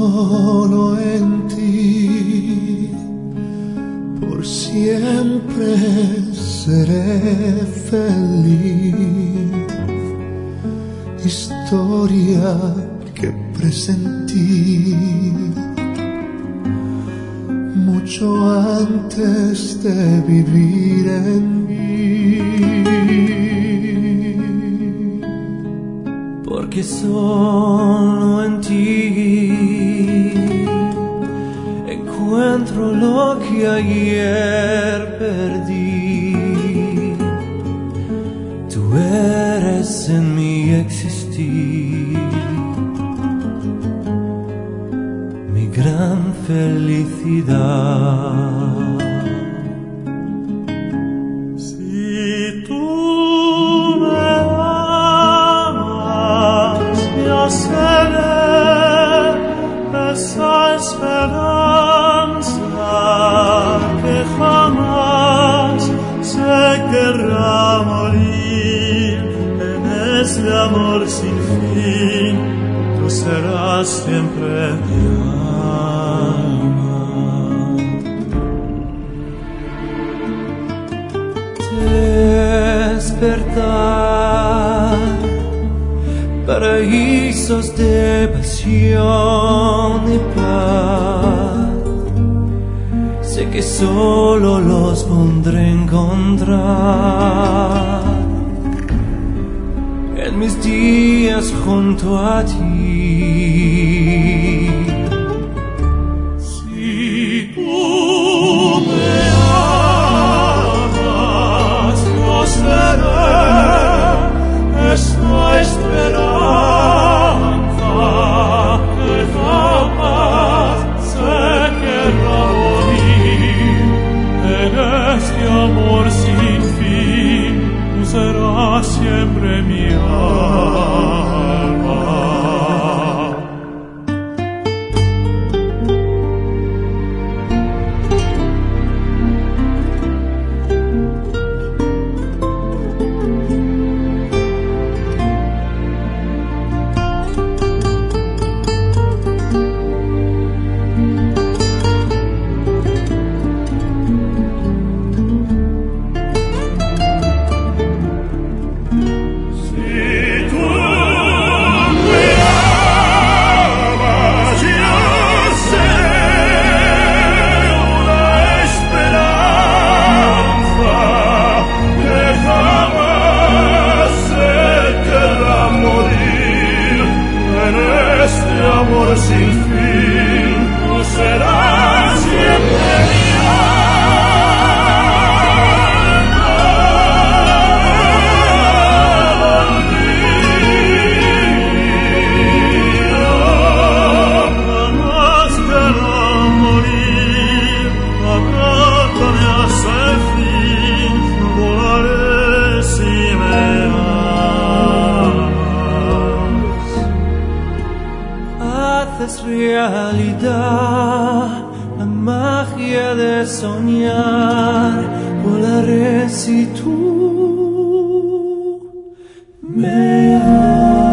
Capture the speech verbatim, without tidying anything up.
solo en ti, por siempre seré feliz. Historia que presentí mucho antes de vivir en mí, porque solo en ti encuentro lo que ayer perdí. Tú eres en mi existir, mi gran felicidad. Esa esperanza que jamás se querrá morir, en ese amor sin fin, tú serás siempre mi alma. Despertar, paraísos de pasión y paz, sé que solo los pondré a encontrar en mis días junto a ti. Si tú me amas, yo seré esta esperanza que jamás se querrá morir, en este amor sin fin, tú serás siempre mi alma. Amor sin fin, tú serás siempre mi alma. Jamás querrá morir, abrázame hasta el fin, volaré si me haces realidad la magia de soñar, volaré si tú me amas.